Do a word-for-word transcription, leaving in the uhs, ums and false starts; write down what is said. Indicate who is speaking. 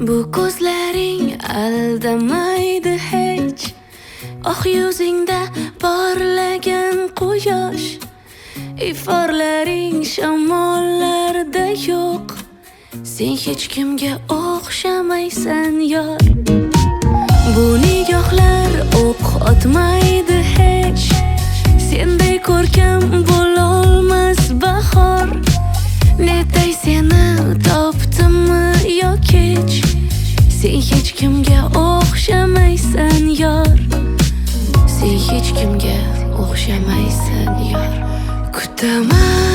Speaker 1: Bu ko'zlaring aldamaydi hech, oq yuzingda porlagan quyosh, iforlaring shamollarda yo'q. Sen hech kimga o'xshamaysan yor. Bu nigohlar o'q otmaydi hech, senday ko'rkam bo'lolmas bahor. Netay seni topdimmi yo kech, sen hech kimga o'xshamaysan yor. Sen hech kimga o'xshamaysan yor. Kutaman